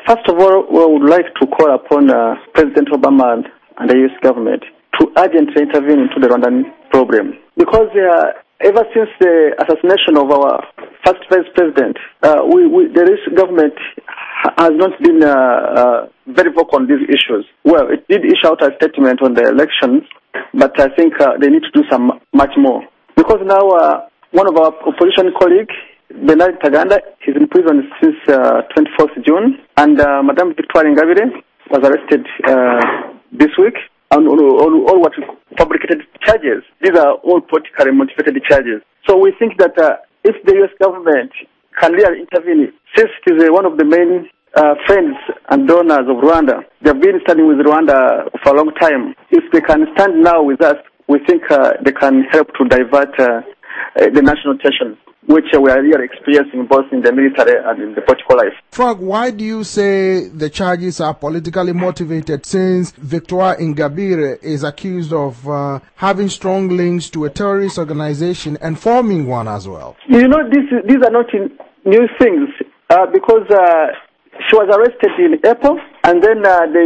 First of all, we would like to call upon President Obama and the U.S. government to urgently intervene into the Rwandan problem. Because ever since the assassination of our first vice president, the U.S. government has not been very vocal on these issues. Well, it did issue out a statement on the elections, but I think they need to do much more. Because now one of our opposition colleagues, Bernard Ntaganda, is in prison since 24th June, and Madame Victoire Ingabire was arrested this week on all what fabricated charges. These are all politically motivated charges. So we think that if the U.S. government can really intervene, since it is one of the main friends and donors of Rwanda, they have been standing with Rwanda for a long time. If they can stand now with us, we think they can help to divert the national tension, which we are really experiencing both in the military and in the political life. Frank, why do you say the charges are politically motivated, since Victoire Ingabire is accused of having strong links to a terrorist organization and forming one as well? You know, these are not new things, because she was arrested in April, and then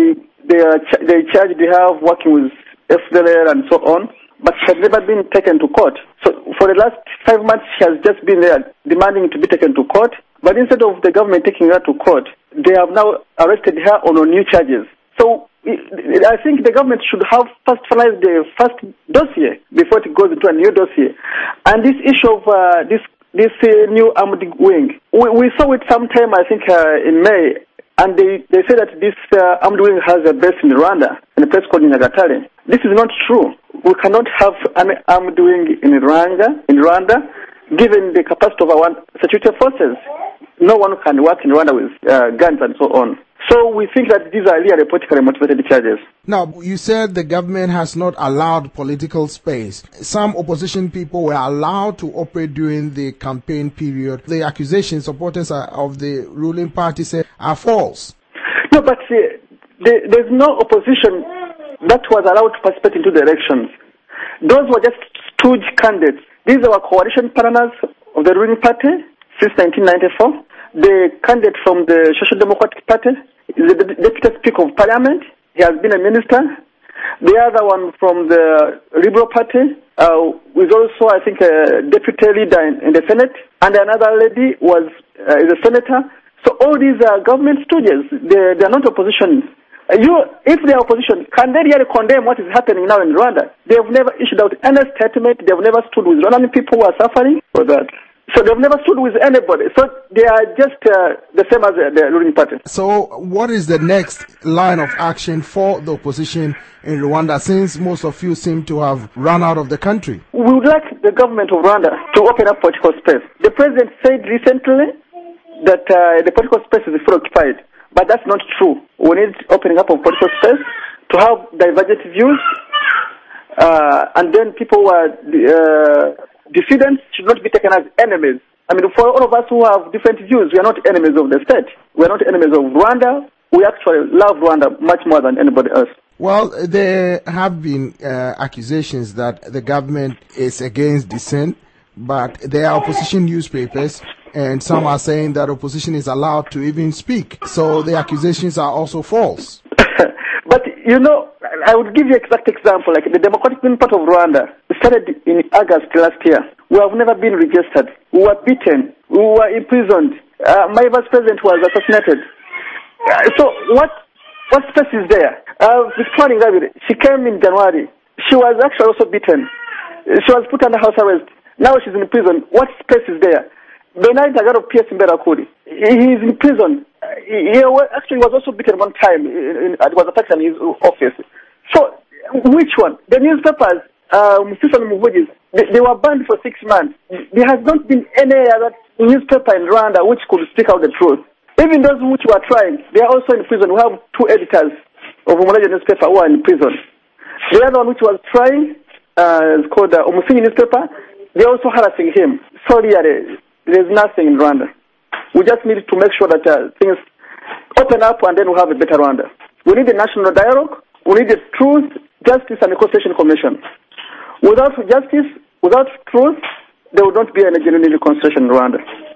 they charged her of working with FDLR and so on, but she had never been taken to court. So for the last 5 months, she has just been there demanding to be taken to court. But instead of the government taking her to court, they have now arrested her on new charges. So I think the government should have first finalized the first dossier before it goes into a new dossier. And this issue of this new armed wing, we saw it sometime, I think, in May. And they say that this armed wing has a base in Rwanda, in a place called Nyagatare. This is not true. We cannot have an armed wing in Rwanda, given the capacity of our security forces. No one can work in Rwanda with guns and so on. So we think that these are really politically motivated charges. Now, you said the government has not allowed political space. Some opposition people were allowed to operate during the campaign period. The accusations supporters of the ruling party say are false. No, but there's no opposition that was allowed to participate into the elections. Those were just stooge candidates. These are coalition partners of the ruling party since 1994. The candidate from the Social Democratic Party is the Deputy Speaker of Parliament. He has been a minister. The other one from the Liberal Party is also, I think, a deputy leader in the Senate. And another lady is a senator. So all these are government stooges. They are not opposition. If they are opposition, can they really condemn what is happening now in Rwanda? They have never issued out any statement. They have never stood with Rwandan people who are suffering for that. So they've never stood with anybody. So they are just the same as the ruling party. So what is the next line of action for the opposition in Rwanda, since most of you seem to have run out of the country? We would like the government of Rwanda to open up political space. The president said recently that the political space is fully occupied, but that's not true. We need opening up of political space to have divergent views, and then people who are dissidents should not be taken as enemies. I mean, for all of us who have different views, we are not enemies of the state. We are not enemies of Rwanda. We actually love Rwanda much more than anybody else. Well, there have been accusations that the government is against dissent, but there are opposition newspapers, and some are saying that opposition is allowed to even speak. So the accusations are also false. But, you know, I would give you an exact example. Like the Democratic Part of Rwanda started in August last year. We have never been registered. We were beaten. We were imprisoned. My vice president was assassinated. So what space is there? Victoire Ingabire, she came in January. She was actually also beaten. She was put under house arrest. Now she's in prison. What space is there? Bernard Ntaganda of PS Imberakuri, he is in prison. He actually was also beaten one time. It was attacked in his office. So, which one? The newspapers, they were banned for 6 months. There has not been any other newspaper in Rwanda which could speak out the truth. Even those which were trying, they are also in prison. We have 2 editors of Umulaja newspaper who are in prison. The other one which was trying is called the Umusingi newspaper. They're also harassing him. Sorry, there's nothing in Rwanda. We just need to make sure that things open up, and then we'll have a better Rwanda. We need a national dialogue. We need a truth, justice, and reconciliation commission. Without justice, without truth, there will not be any genuine reconciliation in Rwanda.